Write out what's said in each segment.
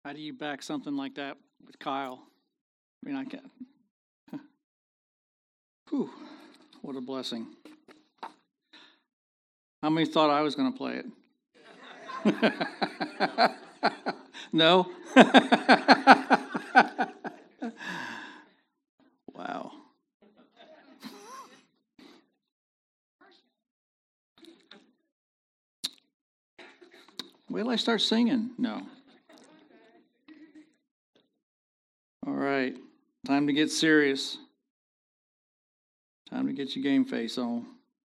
How do you back something like that with Kyle? I mean, I can't. Whew, what a blessing. How many thought I was going to play it? No? Wow. Wait till I start singing. No. All right. Time to get serious. Time to get your game face on.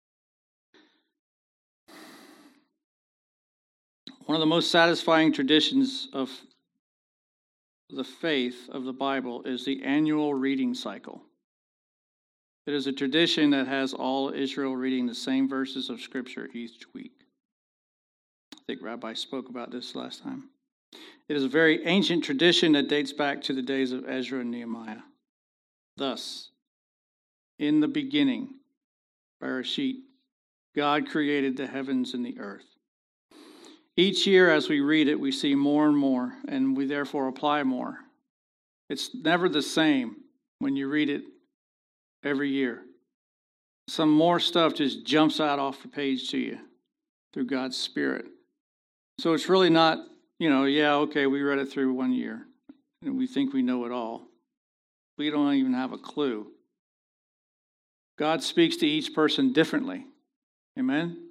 One of the most satisfying traditions of the faith of the Bible is the annual reading cycle. It is a tradition that has all Israel reading the same verses of Scripture each week. I think Rabbi spoke about this last time. It is a very ancient tradition that dates back to the days of Ezra and Nehemiah. Thus, in the beginning, Bereshit, God created the heavens and the earth. Each year as we read it, we see more and more, and we therefore apply more. It's never the same when you read it every year. Some more stuff just jumps out off the page to you through God's Spirit. So it's really not, we read it through 1 year, and we think we know it all. We don't even have a clue. God speaks to each person differently. Amen?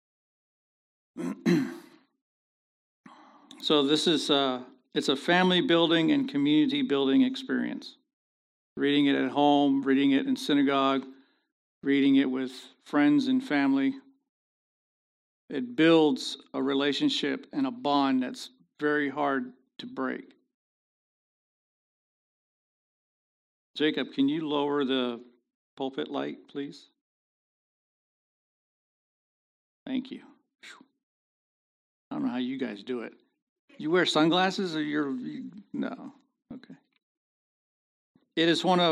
So this is, it's a family building and community building experience. Reading it at home, reading it in synagogue, reading it with friends and family. It builds a relationship and a bond that's very hard to break. Jacob, can you lower the pulpit light, please? Thank you. I don't know how you guys do it. You wear sunglasses or no? Okay. It is one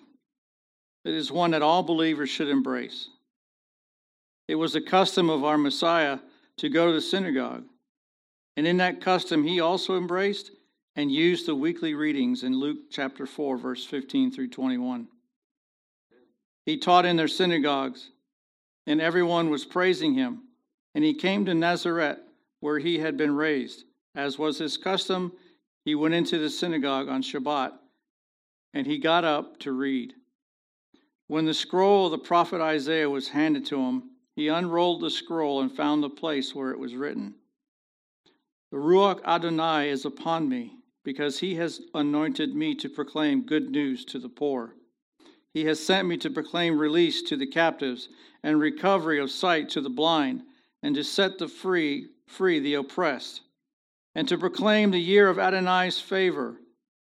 that all believers should embrace. It was the custom of our Messiah to go to the synagogue. And in that custom, he also embraced and used the weekly readings in Luke chapter 4, verse 15 through 21. He taught in their synagogues, and everyone was praising him. And he came to Nazareth, where he had been raised. As was his custom, he went into the synagogue on Shabbat, and he got up to read. When the scroll of the prophet Isaiah was handed to him, he unrolled the scroll and found the place where it was written, "The Ruach Adonai is upon me, because he has anointed me to proclaim good news to the poor. He has sent me to proclaim release to the captives and recovery of sight to the blind, and to set the free the oppressed, and to proclaim the year of Adonai's favor."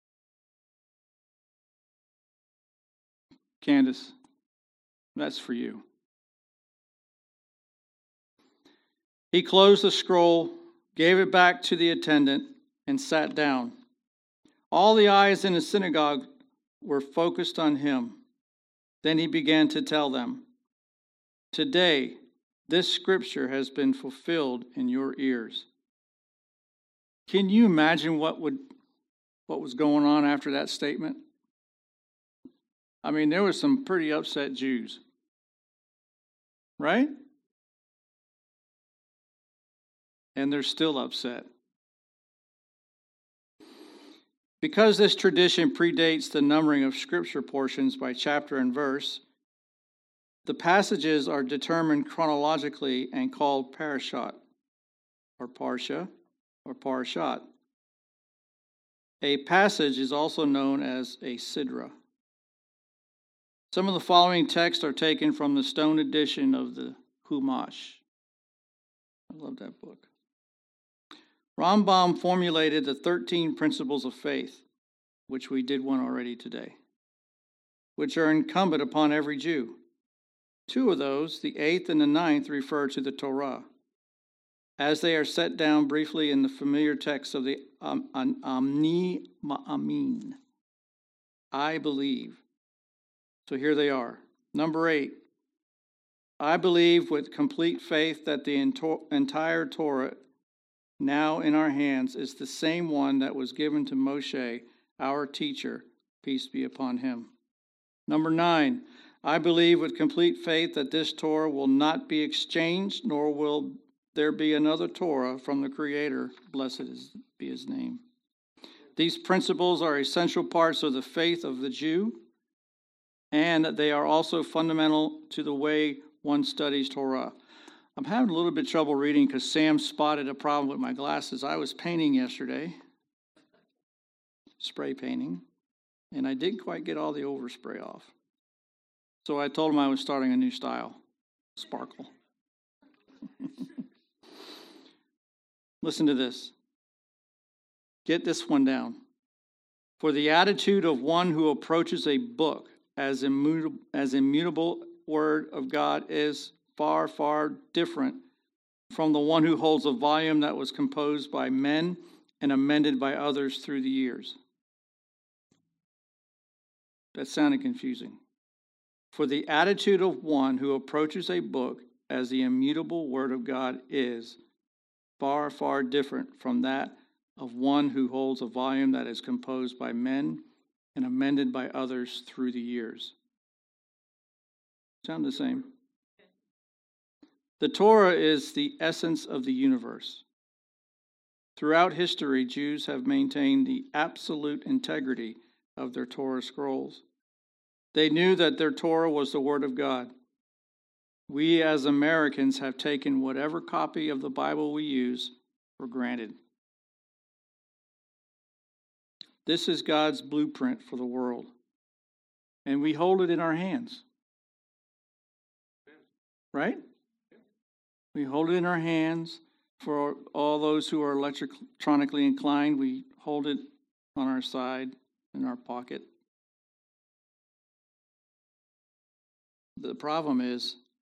Candace, that's for you. He closed the scroll, gave it back to the attendant, and sat down. All the eyes in the synagogue were focused on him. Then he began to tell them, "Today, this scripture has been fulfilled in your ears." Can you imagine what was going on after that statement? I mean, there were some pretty upset Jews, right? And they're still upset. Because this tradition predates the numbering of scripture portions by chapter and verse, the passages are determined chronologically and called parashat, or parsha, or parashat. A passage is also known as a sidra. Some of the following texts are taken from the stone edition of the Chumash. I love that book. Rambam formulated the 13 principles of faith, which we did one already today, which are incumbent upon every Jew. 2 of those, the 8th and the 9th, refer to the Torah, as they are set down briefly in the familiar text of the Ani Ma'amin, I believe. So here they are. Number 8, I believe with complete faith that the entire Torah now in our hands is the same one that was given to Moshe, our teacher. Peace be upon him. Number 9, I believe with complete faith that this Torah will not be exchanged, nor will there be another Torah from the Creator. Blessed be his name. These principles are essential parts of the faith of the Jew, and they are also fundamental to the way one studies Torah. I'm having a little bit of trouble reading because Sam spotted a problem with my glasses. I was painting yesterday, spray painting, and I didn't quite get all the overspray off. So I told him I was starting a new style, sparkle. Listen to this. Get this one down. For the attitude of one who approaches a book as immutable word of God is far, far different from the one who holds a volume that was composed by men and amended by others through the years. That sounded confusing. For the attitude of one who approaches a book as the immutable word of God is far, far different from that of one who holds a volume that is composed by men and amended by others through the years. Sound the same? The Torah is the essence of the universe. Throughout history, Jews have maintained the absolute integrity of their Torah scrolls. They knew that their Torah was the Word of God. We as Americans have taken whatever copy of the Bible we use for granted. This is God's blueprint for the world, and we hold it in our hands. Right? We hold it in our hands. For all those who are electronically inclined, we hold it on our side, in our pocket. The problem is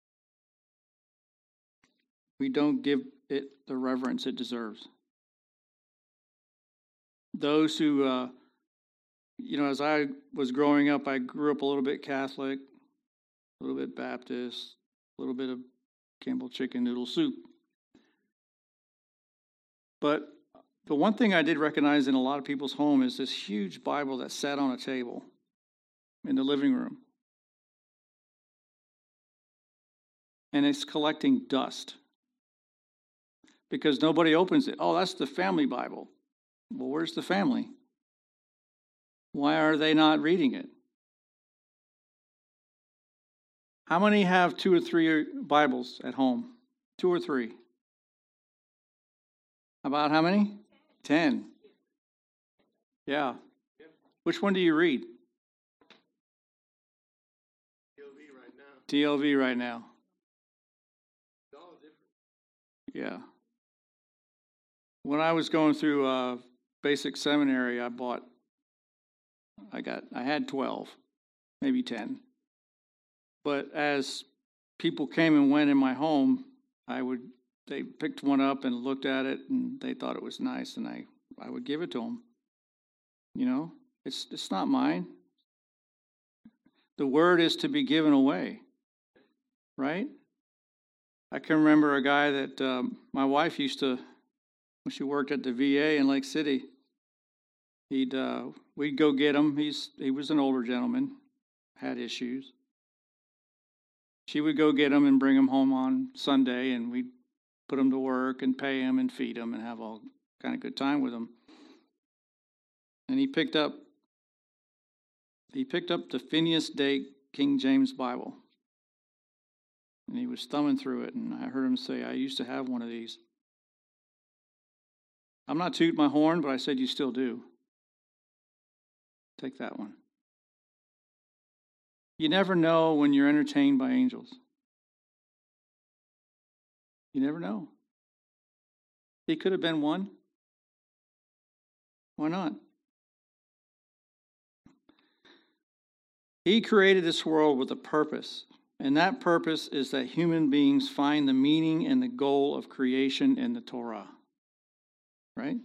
we don't give it the reverence it deserves. Those who, as I was growing up, I grew up a little bit Catholic, a little bit Baptist, a little bit of Campbell chicken noodle soup. But the one thing I did recognize in a lot of people's home is this huge Bible that sat on a table in the living room. And it's collecting dust because nobody opens it. Oh, that's the family Bible. Well, where's the family? Why are they not reading it? How many have 2 or 3 Bibles at home? 2 or 3? About how many? 10. Yeah. Which one do you read? TLV right now. Yeah. When I was going through basic seminary, I had 12, maybe 10. But as people came and went in my home, they picked one up and looked at it, and they thought it was nice, and I would give it to them. It's not mine. The word is to be given away, right? I can remember a guy that my wife used to, when she worked at the VA in Lake City, we'd go get him. He was an older gentleman, had issues. She would go get him and bring him home on Sunday, and we'd put him to work and pay him and feed him and have all kind of good time with him. And he picked up the Phineas Day King James Bible. And he was thumbing through it, and I heard him say, I used to have one of these. I'm not tooting my horn, but I said, you still do. Take that one. You never know when you're entertained by angels. You never know. He could have been one. Why not? He created this world with a purpose. And that purpose is that human beings find the meaning and the goal of creation in the Torah. Right?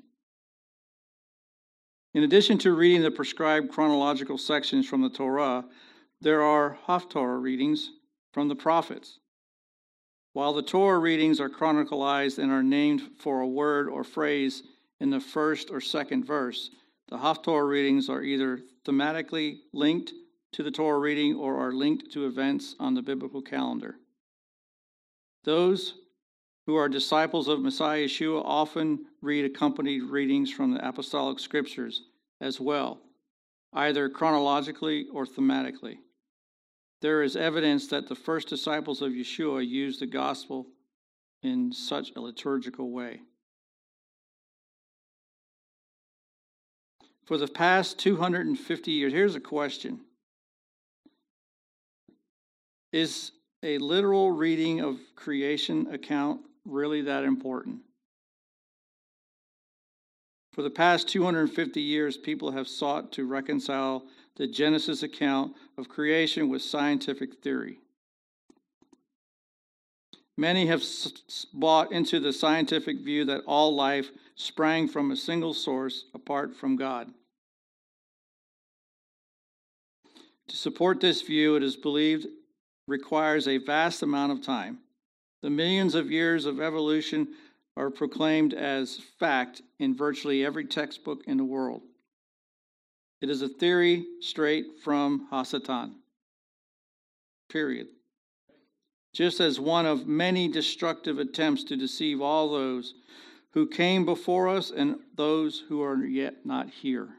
In addition to reading the prescribed chronological sections from the Torah, there are Haftarah readings from the prophets. While the Torah readings are chronicalized and are named for a word or phrase in the first or second verse, the Haftorah readings are either thematically linked to the Torah reading or are linked to events on the biblical calendar. Those who are disciples of Messiah Yeshua often read accompanied readings from the apostolic scriptures as well, either chronologically or thematically. There is evidence that the first disciples of Yeshua used the gospel in such a liturgical way. For the past 250 years, here's a question. Is a literal reading of creation account really that important? For the past 250 years, people have sought to reconcile the Genesis account of creation with scientific theory. Many have bought into the scientific view that all life sprang from a single source apart from God. To support this view, it is believed requires a vast amount of time. The millions of years of evolution are proclaimed as fact in virtually every textbook in the world. It is a theory straight from Hasatan. Period. Just as one of many destructive attempts to deceive all those who came before us and those who are yet not here.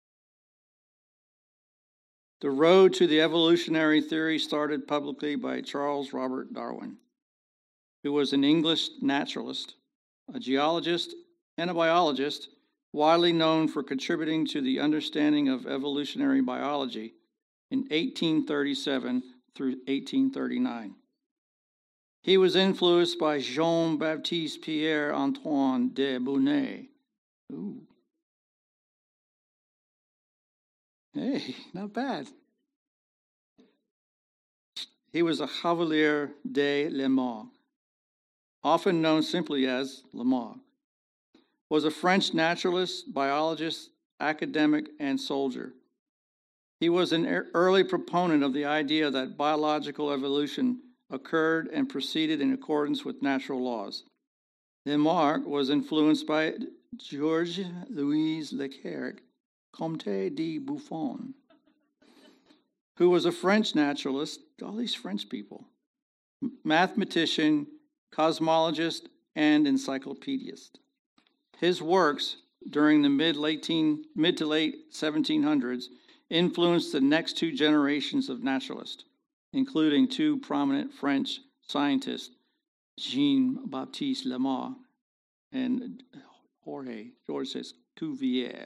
The road to the evolutionary theory started publicly by Charles Robert Darwin, who was an English naturalist, a geologist, and a biologist, widely known for contributing to the understanding of evolutionary biology in 1837 through 1839. He was influenced by Jean-Baptiste Pierre-Antoine de Bonnet. Ooh. Hey, not bad. He was a Chevalier de Lamarck, often known simply as Lamarck, was a French naturalist, biologist, academic, and soldier. He was an early proponent of the idea that biological evolution occurred and proceeded in accordance with natural laws. Lamarck was influenced by Georges Louis Leclerc, Comte de Buffon, who was a French naturalist, all these French people, mathematician, cosmologist, and encyclopedist. His works during the mid to late 1700s influenced the next two generations of naturalists, including two prominent French scientists, Jean-Baptiste Lamarck and Georges Cuvier.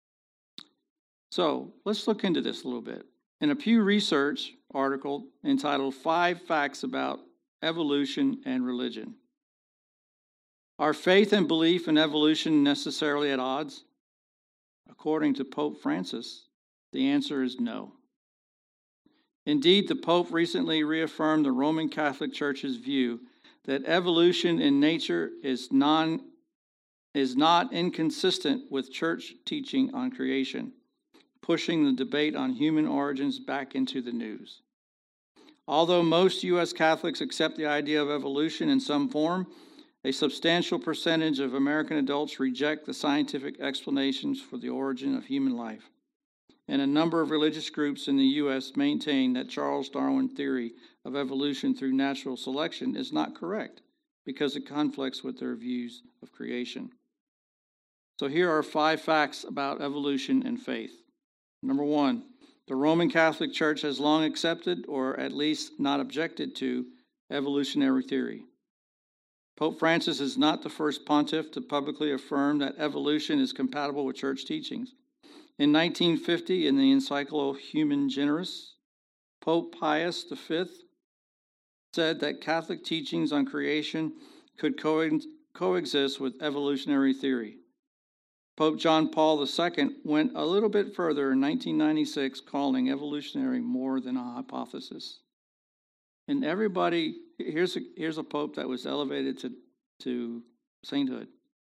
So let's look into this a little bit. In a Pew Research article entitled 5 Facts About Evolution and Religion. Are faith and belief in evolution necessarily at odds? According to Pope Francis, the answer is no. Indeed, the Pope recently reaffirmed the Roman Catholic Church's view that evolution in nature is not inconsistent with church teaching on creation, pushing the debate on human origins back into the news. Although most U.S. Catholics accept the idea of evolution in some form, a substantial percentage of American adults reject the scientific explanations for the origin of human life. And a number of religious groups in the U.S. maintain that Charles Darwin's theory of evolution through natural selection is not correct because it conflicts with their views of creation. So here are 5 facts about evolution and faith. Number 1, the Roman Catholic Church has long accepted, or at least not objected to, evolutionary theory. Pope Francis is not the first pontiff to publicly affirm that evolution is compatible with church teachings. In 1950, in the encyclical Humani Generis, Pope Pius V said that Catholic teachings on creation could coexist with evolutionary theory. Pope John Paul II went a little bit further in 1996, calling evolutionary more than a hypothesis. And everybody, here's a pope that was elevated to sainthood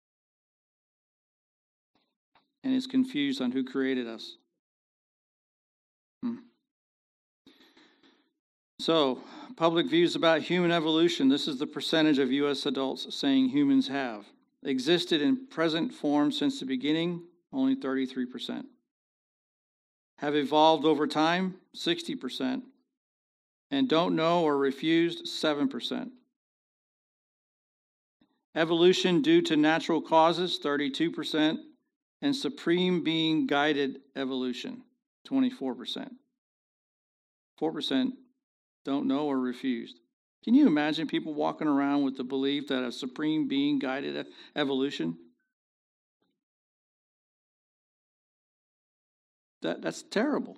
and is confused on who created us. So, public views about human evolution. This is the percentage of U.S. adults saying humans have existed in present form since the beginning, only 33%. Have evolved over time, 60%. And don't know or refused, 7%. Evolution due to natural causes, 32%. And supreme being guided evolution, 24%. 4% don't know or refused. Can you imagine people walking around with the belief that a supreme being guided evolution? That's terrible.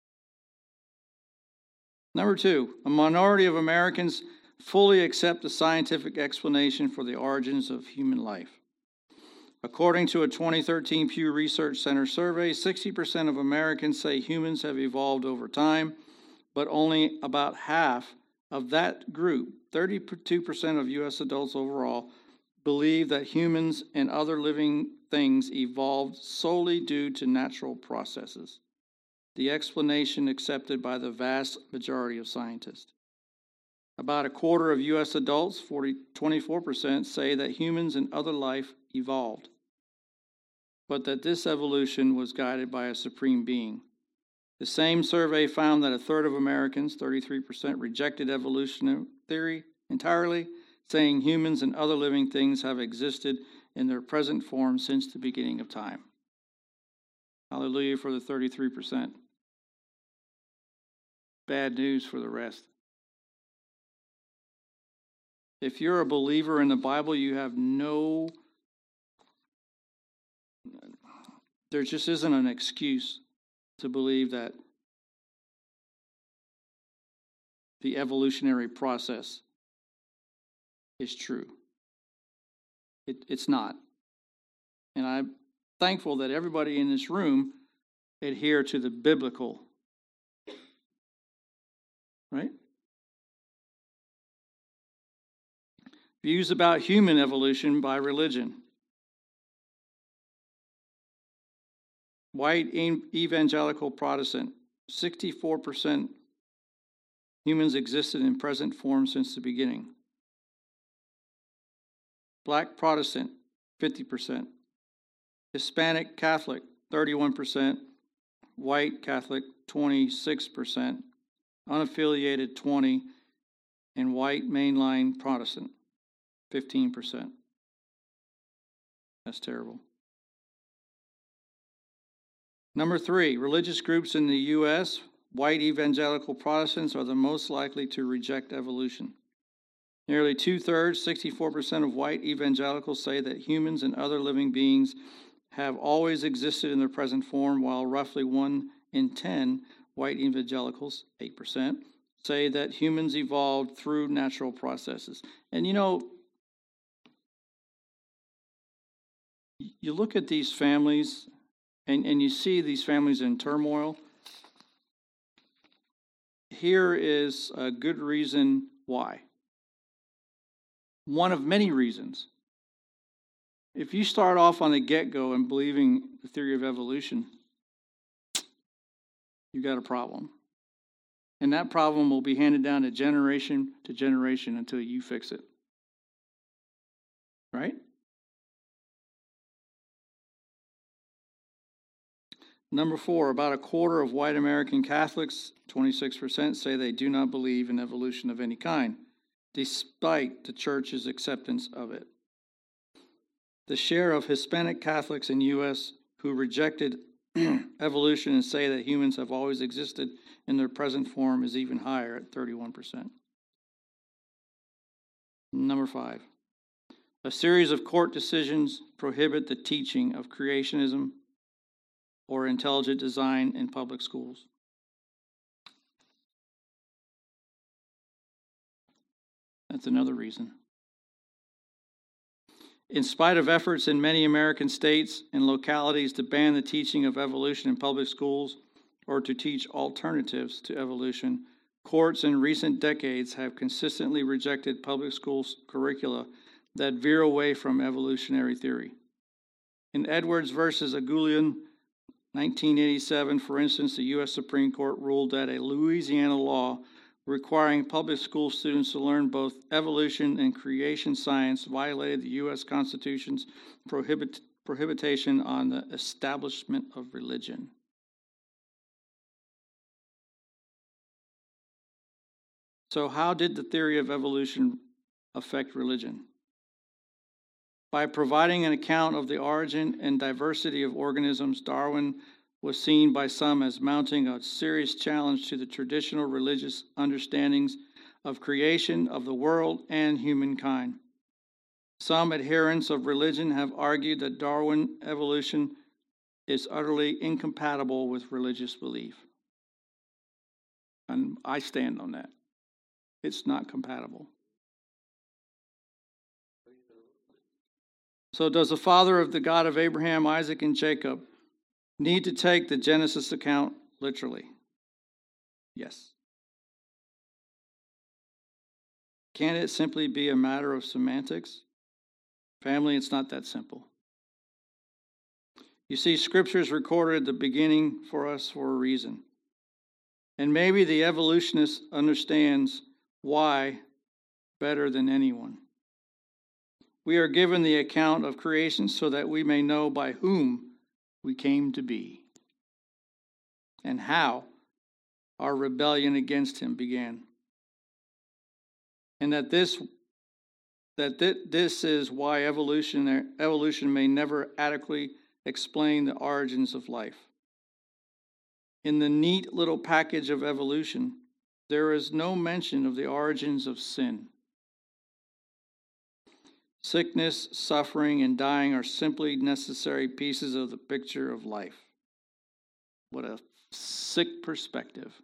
Number 2, a minority of Americans fully accept the scientific explanation for the origins of human life. According to a 2013 Pew Research Center survey, 60% of Americans say humans have evolved over time, but only about half of that group, 32% of U.S. adults overall, believe that humans and other living things evolved solely due to natural processes, the explanation accepted by the vast majority of scientists. About a quarter of U.S. adults, 24%, say that humans and other life evolved, but that this evolution was guided by a supreme being. The same survey found that a third of Americans, 33%, rejected evolutionary theory entirely, saying humans and other living things have existed in their present form since the beginning of time. Hallelujah for the 33%. Bad news for the rest. If you're a believer in the Bible, you have there just isn't an excuse to believe that the evolutionary process is true. It's not. And I'm thankful that everybody in this room adhere to the biblical, right? Views about human evolution by religion. White evangelical Protestant, 64% humans existed in present form since the beginning. Black Protestant, 50%. Hispanic Catholic, 31%. White Catholic, 26%. Unaffiliated, 20%. And white mainline Protestant, 15%. That's terrible. Number 3, religious groups in the U.S., white evangelical Protestants are the most likely to reject evolution. Nearly 2/3, 64% of white evangelicals say that humans and other living beings have always existed in their present form, while roughly 1 in 10 white evangelicals, 8%, say that humans evolved through natural processes. And you look at these families, and you see these families in turmoil. Here is a good reason why. One of many reasons. If you start off on the get-go and believing the theory of evolution, you've got a problem. And that problem will be handed down to generation until you fix it. Right? Number 4, about a quarter of white American Catholics, 26%, say they do not believe in evolution of any kind, despite the church's acceptance of it. The share of Hispanic Catholics in the U.S. who rejected evolution and say that humans have always existed in their present form is even higher at 31%. Number 5, a series of court decisions prohibit the teaching of creationism or intelligent design in public schools. That's another reason. In spite of efforts in many American states and localities to ban the teaching of evolution in public schools or to teach alternatives to evolution, courts in recent decades have consistently rejected public schools curricula that veer away from evolutionary theory. In Edwards versus Aguilian, 1987, for instance, the U.S. Supreme Court ruled that a Louisiana law requiring public school students to learn both evolution and creation science violated the U.S. Constitution's prohibition on the establishment of religion. So how did the theory of evolution affect religion? By providing an account of the origin and diversity of organisms, Darwin was seen by some as mounting a serious challenge to the traditional religious understandings of creation, of the world, and humankind. Some adherents of religion have argued that Darwin evolution is utterly incompatible with religious belief. And I stand on that. It's not compatible. So does the Father of the God of Abraham, Isaac, and Jacob need to take the Genesis account literally? Yes. Can it simply be a matter of semantics? Family, it's not that simple. You see, Scripture is recorded at the beginning for us for a reason. And maybe the evolutionist understands why better than anyone. We are given the account of creation so that we may know by whom we came to be and how our rebellion against him began. And that this is why evolution may never adequately explain the origins of life. In the neat little package of evolution, there is no mention of the origins of sin. Sickness, suffering, and dying are simply necessary pieces of the picture of life. What a sick perspective.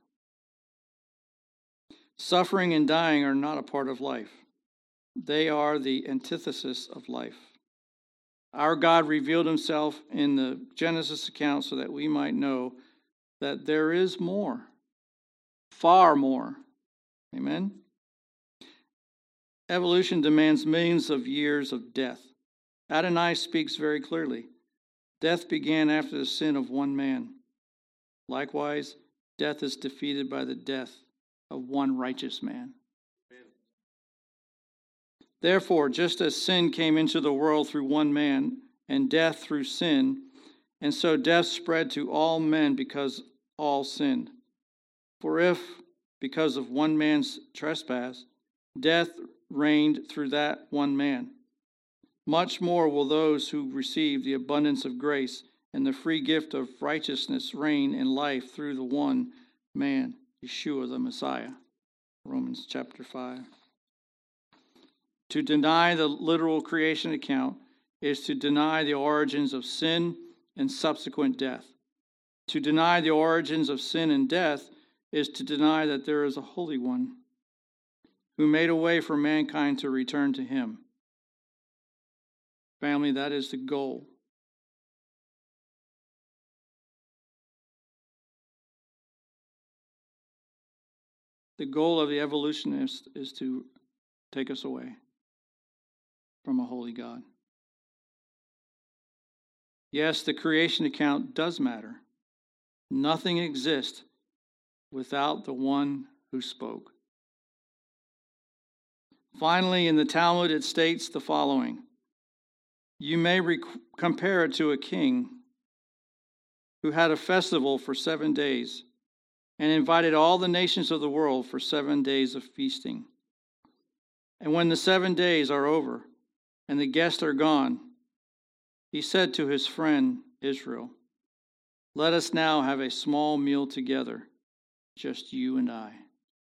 Suffering and dying are not a part of life. They are the antithesis of life. Our God revealed himself in the Genesis account so that we might know that there is more, far more. Amen? Evolution demands millions of years of death. Adonai speaks very clearly. Death began after the sin of one man. Likewise, death is defeated by the death of one righteous man. Amen. Therefore, just as sin came into the world through one man, and death through sin, and so death spread to all men because all sinned. For if, because of one man's trespass, death reigned through that one man, much more will those who receive the abundance of grace and the free gift of righteousness reign in life through the one man, Yeshua the Messiah. Romans chapter 5. To deny the literal creation account is to deny the origins of sin and subsequent death. To deny the origins of sin and death is to deny that there is a Holy One who made a way for mankind to return to him. Family, that is the goal. The goal of the evolutionist is to take us away from a holy God. Yes, the creation account does matter. Nothing exists without the one who spoke. Finally, in the Talmud, it states the following. You may compare it to a king who had a festival for 7 days and invited all the nations of the world for 7 days of feasting. And when the 7 days are over and the guests are gone, he said to his friend Israel, "Let us now have a small meal together, just you and I."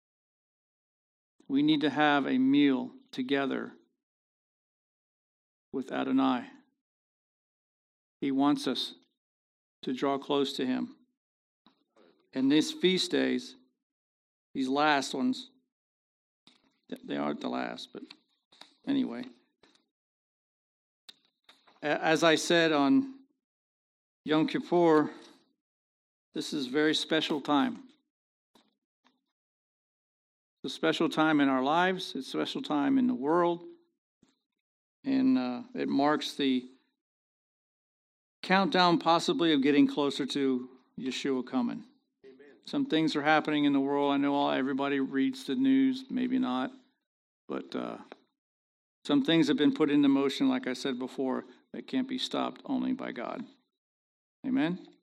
We need to have a meal together with Adonai. He wants us to draw close to him. And these feast days, these last ones, they aren't the last, but anyway. As I said on Yom Kippur, this is a very special time. It's a special time in our lives. It's a special time in the world. And it marks the countdown possibly of getting closer to Yeshua coming. Amen. Some things are happening in the world. I know everybody reads the news, maybe not. But some things have been put into motion, like I said before, that can't be stopped only by God. Amen?